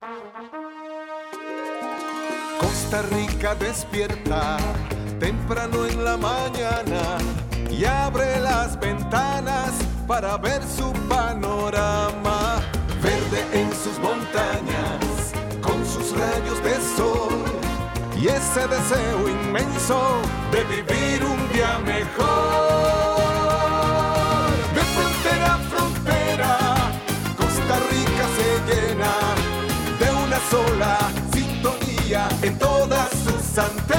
Costa Rica despierta temprano en la mañana y abre las ventanas para ver su panorama. Verde en sus montañas, con sus rayos de sol y ese deseo inmenso de vivir un día mejor. De frontera a frontera, Costa Rica se llena de una sola sintonía en todas sus antenas.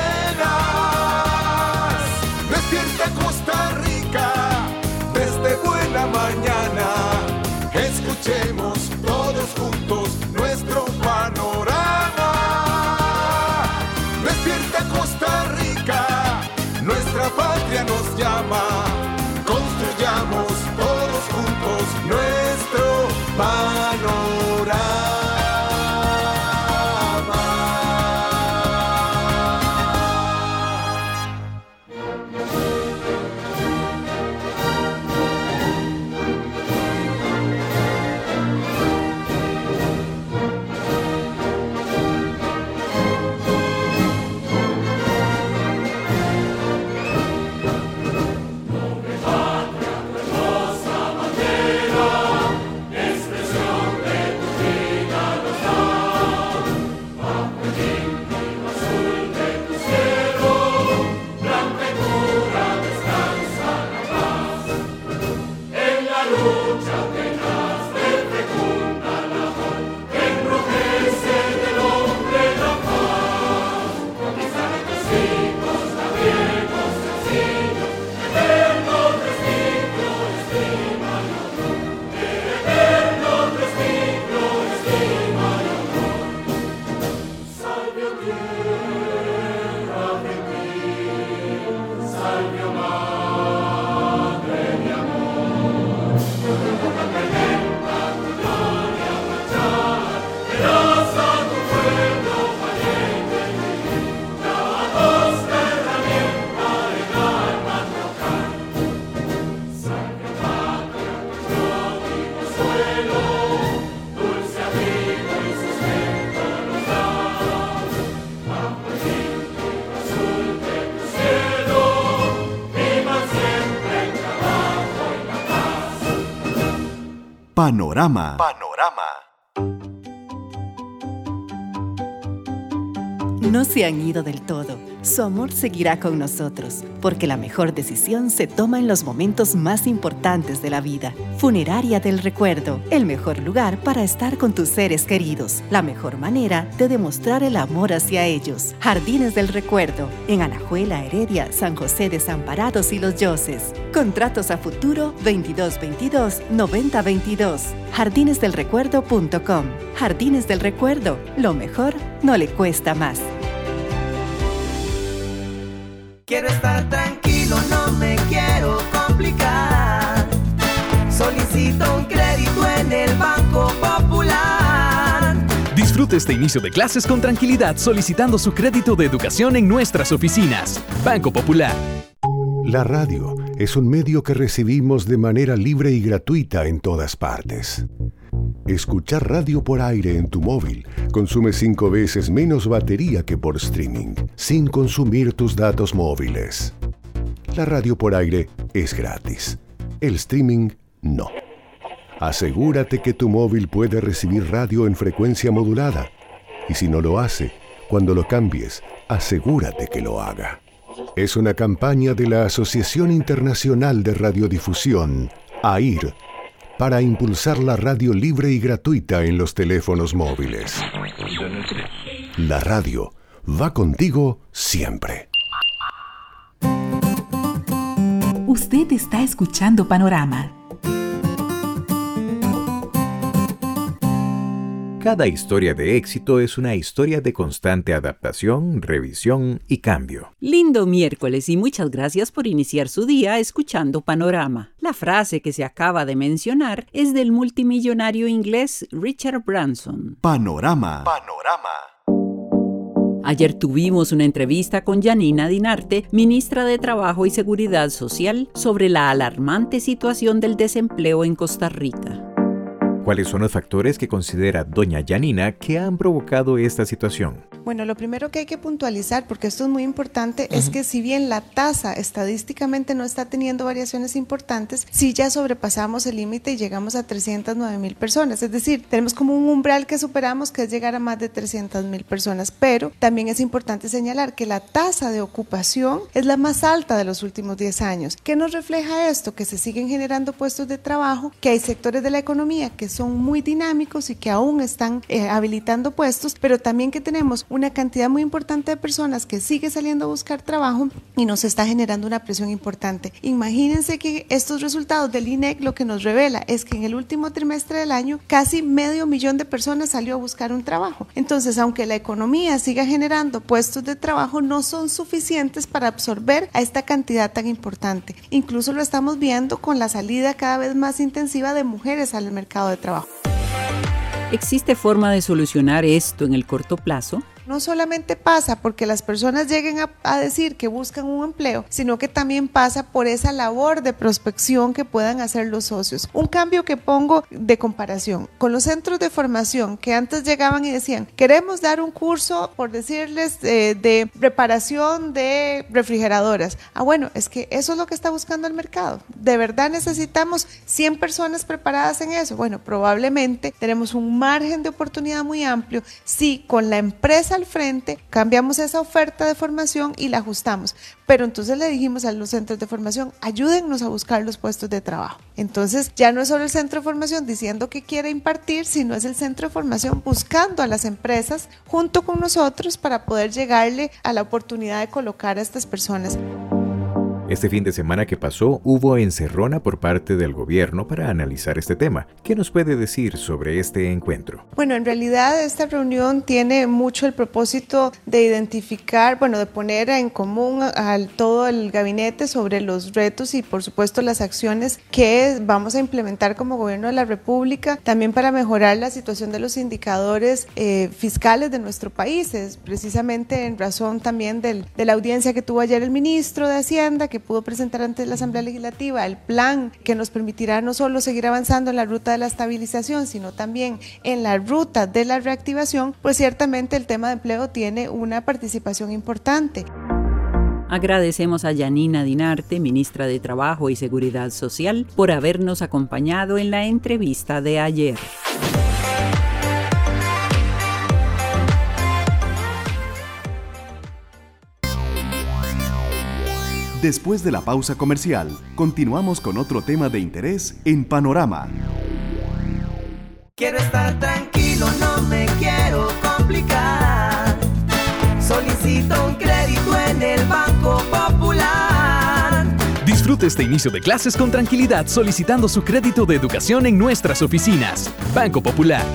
Despierta Costa Rica desde buena mañana. Escuchemos todos juntos nuestro panorama. Despierta Costa Rica, nuestra patria nos llama. Construyamos todos juntos nuestro panorama. Panorama. No se han ido del todo. Su amor seguirá con nosotros, porque la mejor decisión se toma en los momentos más importantes de la vida. Funeraria del Recuerdo, el mejor lugar para estar con tus seres queridos, la mejor manera de demostrar el amor hacia ellos. Jardines del Recuerdo, en Alajuela, Heredia, San José Desamparados y Los Yoses. Contratos a futuro 2222-9022. Jardinesdelrecuerdo.com. Jardines del Recuerdo, lo mejor no le cuesta más. Quiero estar tranquilo, no me quiero complicar. Solicito un crédito en el Banco Popular. Disfrute este inicio de clases con tranquilidad solicitando su crédito de educación en nuestras oficinas. Banco Popular. La radio es un medio que recibimos de manera libre y gratuita en todas partes. Escuchar radio por aire en tu móvil consume 5 veces menos batería que por streaming, sin consumir tus datos móviles. La radio por aire es gratis. El streaming, no. Asegúrate que tu móvil puede recibir radio en frecuencia modulada. Y si no lo hace, cuando lo cambies, asegúrate que lo haga. Es una campaña de la Asociación Internacional de Radiodifusión, AIR, para impulsar la radio libre y gratuita en los teléfonos móviles. La radio va contigo siempre. Usted está escuchando Panorama. Cada historia de éxito es una historia de constante adaptación, revisión y cambio. Lindo miércoles y muchas gracias por iniciar su día escuchando Panorama. La frase que se acaba de mencionar es del multimillonario inglés Richard Branson. Panorama. Ayer tuvimos una entrevista con Yanina Dinarte, ministra de Trabajo y Seguridad Social, sobre la alarmante situación del desempleo en Costa Rica. ¿Cuáles son los factores que considera doña Yanina que han provocado esta situación? Bueno, lo primero que hay que puntualizar, porque esto es muy importante, es que si bien la tasa estadísticamente no está teniendo variaciones importantes, sí ya sobrepasamos el límite y llegamos a 309,000 personas. Es decir, tenemos como un umbral que superamos, que es llegar a más de 300,000 personas, pero también es importante señalar que la tasa de ocupación es la más alta de los últimos 10 años. ¿Qué nos refleja esto? Que se siguen generando puestos de trabajo, que hay sectores de la economía que son muy dinámicos y que aún están habilitando puestos, pero también que tenemos una cantidad muy importante de personas que sigue saliendo a buscar trabajo y nos está generando una presión importante. Imagínense que estos resultados del INEC lo que nos revela es que en el último trimestre del año casi 500,000 de personas salió a buscar un trabajo. Entonces, aunque la economía siga generando puestos de trabajo, no son suficientes para absorber a esta cantidad tan importante. Incluso lo estamos viendo con la salida cada vez más intensiva de mujeres al mercado de trabajo. ¿Existe forma de solucionar esto en el corto plazo? No solamente pasa porque las personas lleguen a decir que buscan un empleo, sino que también pasa por esa labor de prospección que puedan hacer los socios. Un cambio que pongo de comparación con los centros de formación que antes llegaban y decían, queremos dar un curso, por decirles, de reparación de refrigeradoras. Bueno, es que eso es lo que está buscando el mercado. ¿De verdad necesitamos 100 personas preparadas en eso? Bueno, probablemente tenemos un margen de oportunidad muy amplio si con la empresa al frente cambiamos esa oferta de formación y la ajustamos, pero entonces le dijimos a los centros de formación, ayúdennos a buscar los puestos de trabajo. Entonces ya no es solo el centro de formación diciendo que quiere impartir, sino es el centro de formación buscando a las empresas junto con nosotros para poder llegarle a la oportunidad de colocar a estas personas. Este fin de semana que pasó hubo encerrona por parte del gobierno para analizar este tema. ¿Qué nos puede decir sobre este encuentro? Bueno, en realidad esta reunión tiene mucho el propósito de identificar, de poner en común a todo el gabinete sobre los retos y por supuesto las acciones que vamos a implementar como gobierno de la República, también para mejorar la situación de los indicadores fiscales de nuestro país. Es precisamente en razón también de la audiencia que tuvo ayer el ministro de Hacienda, que pudo presentar ante la Asamblea Legislativa el plan que nos permitirá no solo seguir avanzando en la ruta de la estabilización, sino también en la ruta de la reactivación, pues ciertamente el tema de empleo tiene una participación importante. Agradecemos a Yanina Dinarte, ministra de Trabajo y Seguridad Social, por habernos acompañado en la entrevista de ayer. Después de la pausa comercial, continuamos con otro tema de interés en Panorama. Quiero estar tranquilo, no me quiero complicar. Solicito un crédito en el Banco Popular. Disfrute este inicio de clases con tranquilidad solicitando su crédito de educación en nuestras oficinas. Banco Popular.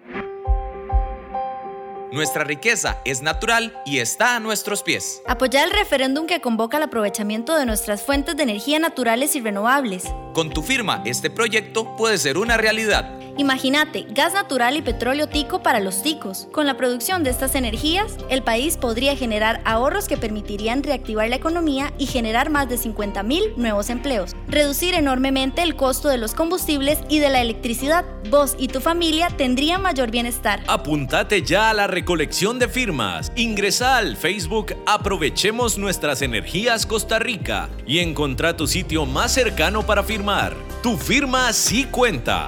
Nuestra riqueza es natural y está a nuestros pies. Apoya el referéndum que convoca el aprovechamiento de nuestras fuentes de energía naturales y renovables. Con tu firma, este proyecto puede ser una realidad. Imagínate, gas natural y petróleo tico para los ticos. Con la producción de estas energías, el país podría generar ahorros que permitirían reactivar la economía y generar más de 50,000 nuevos empleos. Reducir enormemente el costo de los combustibles y de la electricidad. Vos y tu familia tendrían mayor bienestar. Apúntate ya a la recolección de firmas. Ingresa al Facebook Aprovechemos Nuestras Energías Costa Rica y encontrá tu sitio más cercano para firmar. Tu firma sí cuenta.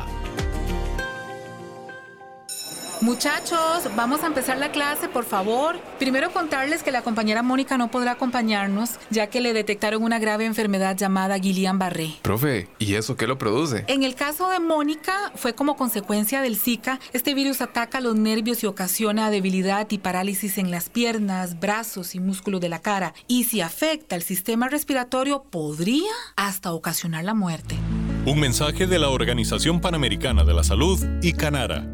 Muchachos, vamos a empezar la clase, por favor. Primero contarles que la compañera Mónica no podrá acompañarnos, ya que le detectaron una grave enfermedad llamada Guillain-Barré. Profe, ¿y eso qué lo produce? En el caso de Mónica, fue como consecuencia del Zika. Este virus ataca los nervios y ocasiona debilidad y parálisis en las piernas, brazos y músculos de la cara. Y si afecta el sistema respiratorio, podría hasta ocasionar la muerte. Un mensaje de la Organización Panamericana de la Salud y Canara.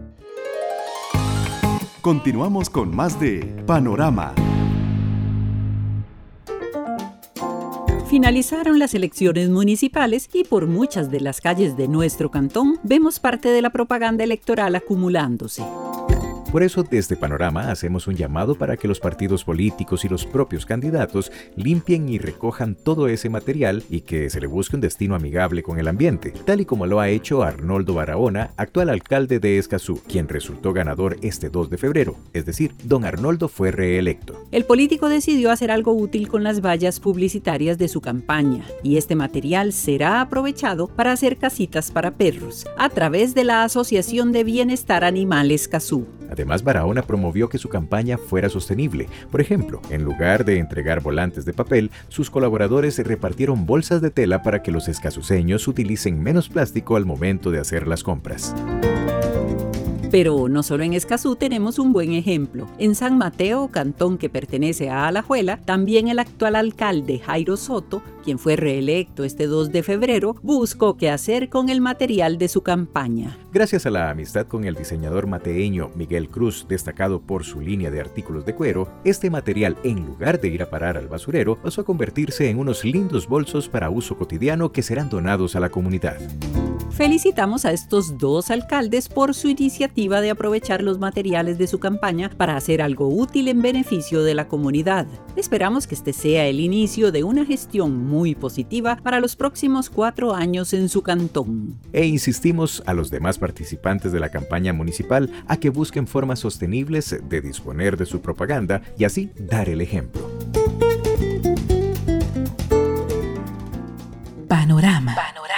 Continuamos con más de Panorama. Finalizaron las elecciones municipales y por muchas de las calles de nuestro cantón vemos parte de la propaganda electoral acumulándose. Por eso, desde Panorama hacemos un llamado para que los partidos políticos y los propios candidatos limpien y recojan todo ese material y que se le busque un destino amigable con el ambiente, tal y como lo ha hecho Arnoldo Barahona, actual alcalde de Escazú, quien resultó ganador este 2 de febrero, es decir, don Arnoldo fue reelecto. El político decidió hacer algo útil con las vallas publicitarias de su campaña, y este material será aprovechado para hacer casitas para perros, a través de la Asociación de Bienestar Animal Escazú. Además, Barahona promovió que su campaña fuera sostenible. Por ejemplo, en lugar de entregar volantes de papel, sus colaboradores repartieron bolsas de tela para que los escazuceños utilicen menos plástico al momento de hacer las compras. Pero no solo en Escazú tenemos un buen ejemplo. En San Mateo, cantón que pertenece a Alajuela, también el actual alcalde Jairo Soto, quien fue reelecto este 2 de febrero, buscó qué hacer con el material de su campaña. Gracias a la amistad con el diseñador mateeño Miguel Cruz, destacado por su línea de artículos de cuero, este material, en lugar de ir a parar al basurero, pasó a convertirse en unos lindos bolsos para uso cotidiano que serán donados a la comunidad. Felicitamos a estos dos alcaldes por su iniciativa de aprovechar los materiales de su campaña para hacer algo útil en beneficio de la comunidad. Esperamos que este sea el inicio de una gestión muy positiva para los próximos 4 años en su cantón. E insistimos a los demás participantes de la campaña municipal a que busquen formas sostenibles de disponer de su propaganda y así dar el ejemplo. Panorama.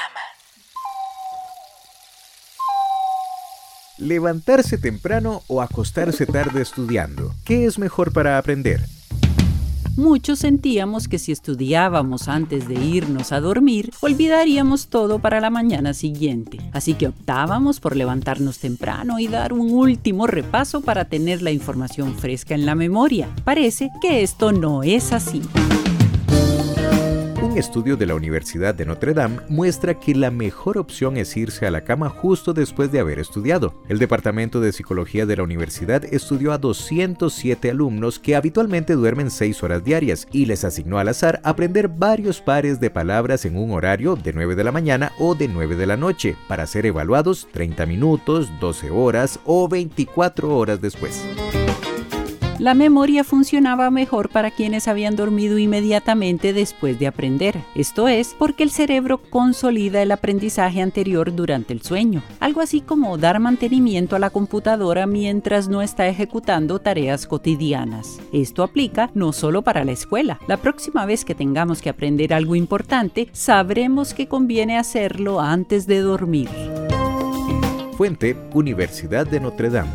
¿Levantarse temprano o acostarse tarde estudiando? ¿Qué es mejor para aprender? Muchos sentíamos que si estudiábamos antes de irnos a dormir, olvidaríamos todo para la mañana siguiente. Así que optábamos por levantarnos temprano y dar un último repaso para tener la información fresca en la memoria. Parece que esto no es así. Un estudio de la Universidad de Notre Dame muestra que la mejor opción es irse a la cama justo después de haber estudiado. El Departamento de Psicología de la universidad estudió a 207 alumnos que habitualmente duermen 6 horas diarias y les asignó al azar aprender varios pares de palabras en un horario de 9 de la mañana o de 9 de la noche para ser evaluados 30 minutos, 12 horas o 24 horas después. La memoria funcionaba mejor para quienes habían dormido inmediatamente después de aprender. Esto es porque el cerebro consolida el aprendizaje anterior durante el sueño. Algo así como dar mantenimiento a la computadora mientras no está ejecutando tareas cotidianas. Esto aplica no solo para la escuela. La próxima vez que tengamos que aprender algo importante, sabremos que conviene hacerlo antes de dormir. Fuente: Universidad de Notre Dame.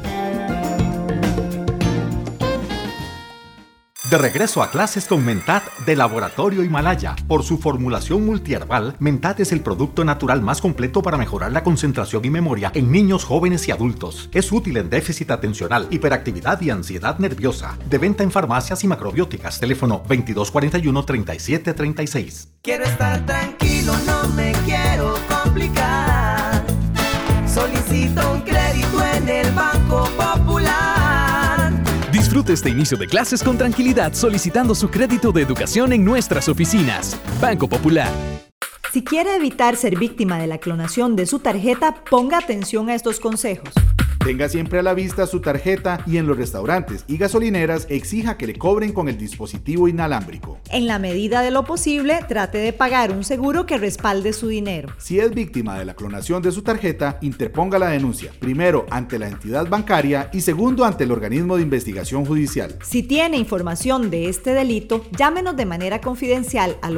De regreso a clases con Mentat de Laboratorio Himalaya. Por su formulación multiherbal, Mentat es el producto natural más completo para mejorar la concentración y memoria en niños, jóvenes y adultos. Es útil en déficit atencional, hiperactividad y ansiedad nerviosa. De venta en farmacias y macrobióticas. Teléfono 2241-3736. Quiero estar tranquilo, no me quiero complicar. Solicito un crédito en el Banco Popular. Disfrute este inicio de clases con tranquilidad solicitando su crédito de educación en nuestras oficinas. Banco Popular. Si quiere evitar ser víctima de la clonación de su tarjeta, ponga atención a estos consejos. Tenga siempre a la vista su tarjeta y en los restaurantes y gasolineras exija que le cobren con el dispositivo inalámbrico. En la medida de lo posible, trate de pagar un seguro que respalde su dinero. Si es víctima de la clonación de su tarjeta, interponga la denuncia, primero ante la entidad bancaria y segundo ante el organismo de investigación judicial. Si tiene información de este delito, llámenos de manera confidencial al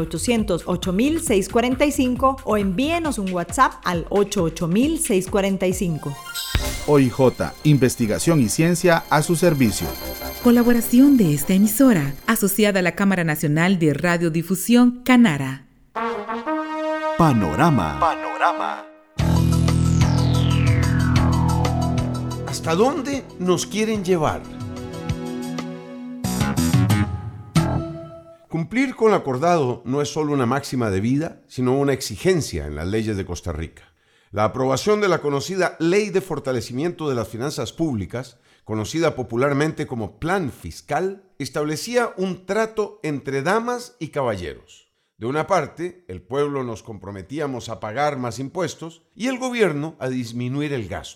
808-645 o envíenos un WhatsApp al 880-645. OIJ, investigación y ciencia a su servicio. Colaboración de esta emisora, asociada a la Cámara Nacional de Radiodifusión, Canara. Panorama. ¿Hasta dónde nos quieren llevar? Cumplir con lo acordado no es solo una máxima de vida, sino una exigencia en las leyes de Costa Rica. La aprobación de la conocida Ley de Fortalecimiento de las Finanzas Públicas, conocida popularmente como Plan Fiscal, establecía un trato entre damas y caballeros. De una parte, el pueblo nos comprometíamos a pagar más impuestos y el gobierno a disminuir el gasto.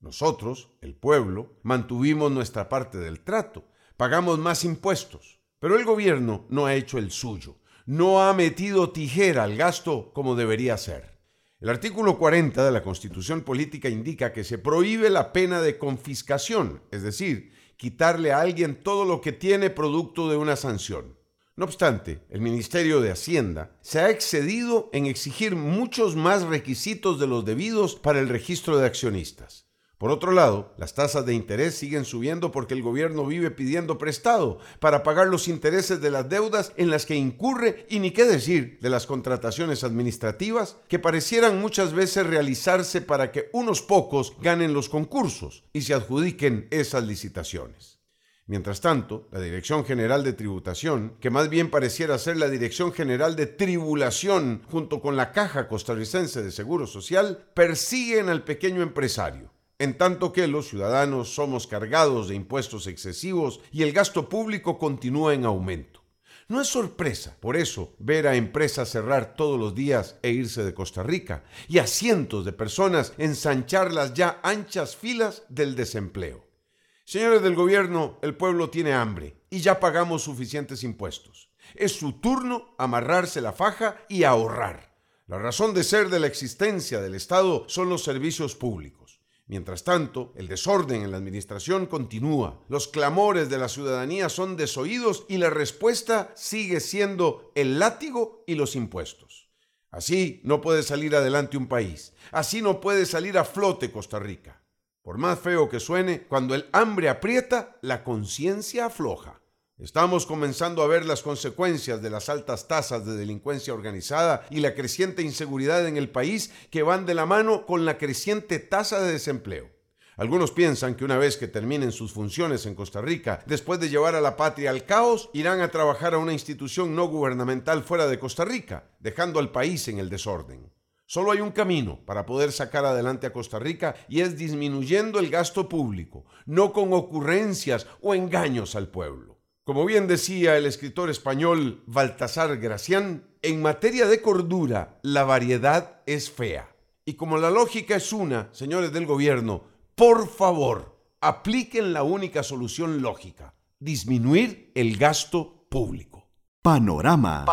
Nosotros, el pueblo, mantuvimos nuestra parte del trato, pagamos más impuestos, pero el gobierno no ha hecho el suyo, no ha metido tijera al gasto como debería ser. El artículo 40 de la Constitución Política indica que se prohíbe la pena de confiscación, es decir, quitarle a alguien todo lo que tiene producto de una sanción. No obstante, el Ministerio de Hacienda se ha excedido en exigir muchos más requisitos de los debidos para el registro de accionistas. Por otro lado, las tasas de interés siguen subiendo porque el gobierno vive pidiendo prestado para pagar los intereses de las deudas en las que incurre, y ni qué decir de las contrataciones administrativas que parecieran muchas veces realizarse para que unos pocos ganen los concursos y se adjudiquen esas licitaciones. Mientras tanto, la Dirección General de Tributación, que más bien pareciera ser la Dirección General de Tribulación junto con la Caja Costarricense de Seguro Social, persiguen al pequeño empresario, en tanto que los ciudadanos somos cargados de impuestos excesivos y el gasto público continúa en aumento. No es sorpresa, por eso, ver a empresas cerrar todos los días e irse de Costa Rica y a cientos de personas ensanchar las ya anchas filas del desempleo. Señores del gobierno, el pueblo tiene hambre y ya pagamos suficientes impuestos. Es su turno amarrarse la faja y ahorrar. La razón de ser de la existencia del Estado son los servicios públicos. Mientras tanto, el desorden en la administración continúa. Los clamores de la ciudadanía son desoídos y la respuesta sigue siendo el látigo y los impuestos. Así no puede salir adelante un país. Así no puede salir a flote Costa Rica. Por más feo que suene, cuando el hambre aprieta, la conciencia afloja. Estamos comenzando a ver las consecuencias de las altas tasas de delincuencia organizada y la creciente inseguridad en el país que van de la mano con la creciente tasa de desempleo. Algunos piensan que una vez que terminen sus funciones en Costa Rica, después de llevar a la patria al caos, irán a trabajar a una institución no gubernamental fuera de Costa Rica, dejando al país en el desorden. Solo hay un camino para poder sacar adelante a Costa Rica y es disminuyendo el gasto público, no con ocurrencias o engaños al pueblo. Como bien decía el escritor español Baltasar Gracián, en materia de cordura, la variedad es fea. Y como la lógica es una, señores del gobierno, por favor, apliquen la única solución lógica: disminuir el gasto público. Panorama.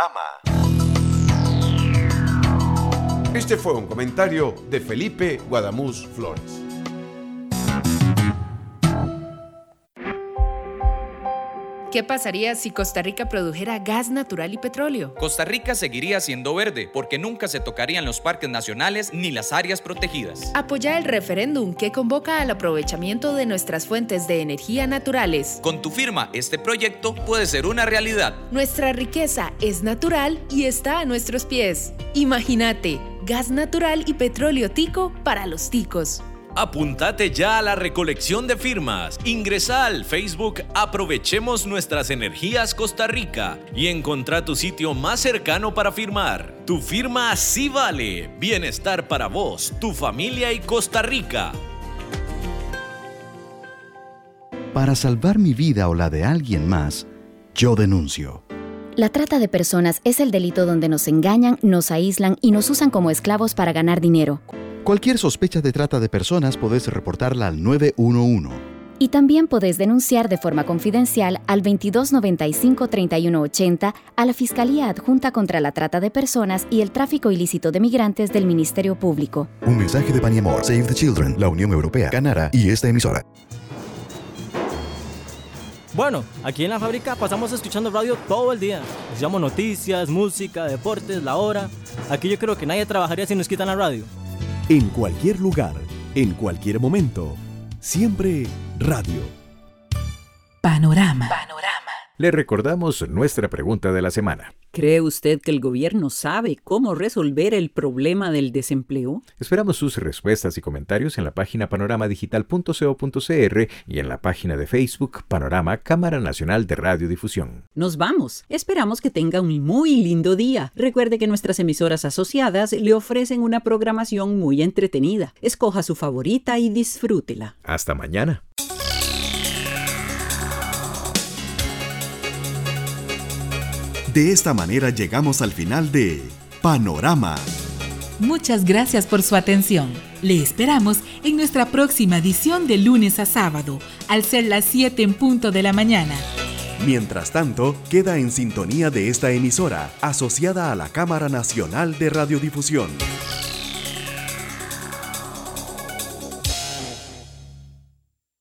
Este fue un comentario de Felipe Guadamuz Flores. ¿Qué pasaría si Costa Rica produjera gas natural y petróleo? Costa Rica seguiría siendo verde porque nunca se tocarían los parques nacionales ni las áreas protegidas. Apoya el referéndum que convoca al aprovechamiento de nuestras fuentes de energía naturales. Con tu firma, este proyecto puede ser una realidad. Nuestra riqueza es natural y está a nuestros pies. Imagínate, gas natural y petróleo tico para los ticos. Apúntate ya a la recolección de firmas. Ingresa al Facebook Aprovechemos Nuestras Energías Costa Rica y encontrá tu sitio más cercano para firmar. Tu firma sí vale. Bienestar para vos, tu familia y Costa Rica. Para salvar mi vida o la de alguien más, yo denuncio. La trata de personas es el delito donde nos engañan, nos aíslan y nos usan como esclavos para ganar dinero. Cualquier sospecha de trata de personas podés reportarla al 911. Y también podés denunciar de forma confidencial al 2295-3180 a la Fiscalía Adjunta contra la Trata de Personas y el Tráfico Ilícito de Migrantes del Ministerio Público. Un mensaje de Pan y Amor, Save the Children, la Unión Europea, Canara y esta emisora. Bueno, aquí en la fábrica pasamos escuchando radio todo el día. Escuchamos noticias, música, deportes, la hora. Aquí yo creo que nadie trabajaría si nos quitan la radio. En cualquier lugar, en cualquier momento, siempre radio. Panorama. Le recordamos nuestra pregunta de la semana. ¿Cree usted que el gobierno sabe cómo resolver el problema del desempleo? Esperamos sus respuestas y comentarios en la página panoramadigital.co.cr y en la página de Facebook Panorama Cámara Nacional de Radiodifusión. Nos vamos. Esperamos que tenga un muy lindo día. Recuerde que nuestras emisoras asociadas le ofrecen una programación muy entretenida. Escoja su favorita y disfrútela. Hasta mañana. De esta manera llegamos al final de Panorama. Muchas gracias por su atención. Le esperamos en nuestra próxima edición de lunes a sábado, al ser las 7 en punto de la mañana. Mientras tanto, queda en sintonía de esta emisora, asociada a la Cámara Nacional de Radiodifusión.